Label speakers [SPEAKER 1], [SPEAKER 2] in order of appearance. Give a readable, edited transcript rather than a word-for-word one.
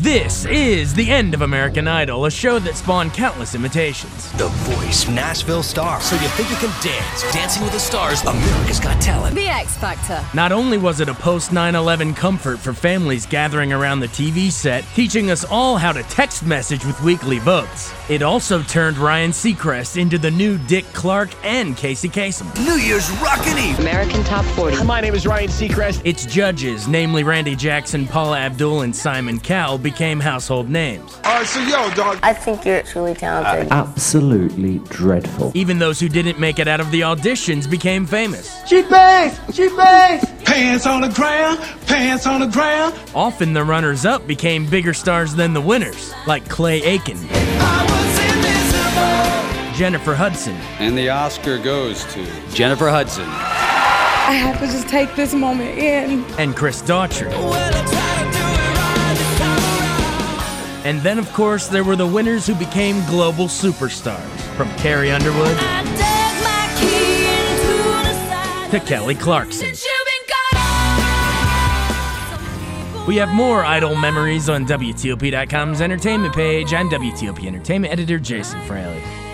[SPEAKER 1] This is the end of American Idol, a show that spawned countless imitations.
[SPEAKER 2] The Voice, Nashville Star. So you think you can dance? Dancing with the Stars, America's Got Talent.
[SPEAKER 3] The X Factor.
[SPEAKER 1] Not only was it a post-9/11 comfort for families gathering around the TV set, teaching us all how to text message with weekly votes, it also turned Ryan Seacrest into the new Dick Clark and Casey Kasem.
[SPEAKER 2] New Year's Rockin' Eve.
[SPEAKER 3] American Top 40.
[SPEAKER 4] My name is Ryan Seacrest.
[SPEAKER 1] Its judges, namely Randy Jackson, Paula Abdul, and Simon Cowell, became household names.
[SPEAKER 4] So yo, dog.
[SPEAKER 5] I think you're truly talented.
[SPEAKER 6] Absolutely dreadful.
[SPEAKER 1] Even those who didn't make it out of the auditions became famous.
[SPEAKER 4] She bangs. Pants on the ground, pants on the ground.
[SPEAKER 1] Often the runners-up became bigger stars than the winners, like Clay Aiken, Jennifer Hudson,
[SPEAKER 7] And the Oscar goes to Jennifer Hudson.
[SPEAKER 8] I have to just take this moment in.
[SPEAKER 1] and Chris Daughtry. And then, of course, there were the winners who became global superstars, from Carrie Underwood to Kelly Clarkson. We have more Idol memories on WTOP.com's entertainment page. I'm WTOP Entertainment editor Jason Fraley.